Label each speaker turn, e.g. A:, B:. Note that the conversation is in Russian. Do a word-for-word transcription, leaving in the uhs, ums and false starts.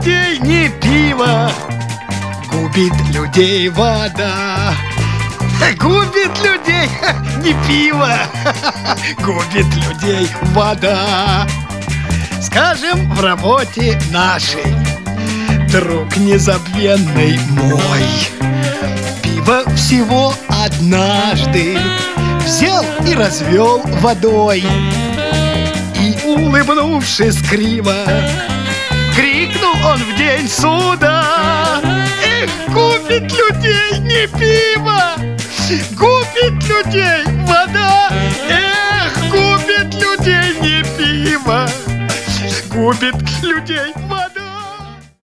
A: людей не пиво, губит людей вода. Губит людей не пиво, губит людей вода. Скажем, в работе нашей, друг незабвенный мой, пиво всего однажды взял и развел водой. И, улыбнувшись криво, крикнул он в день суда: эх, губит людей не пиво, губит людей вода. Эх, губит людей не пиво, губит людей вода.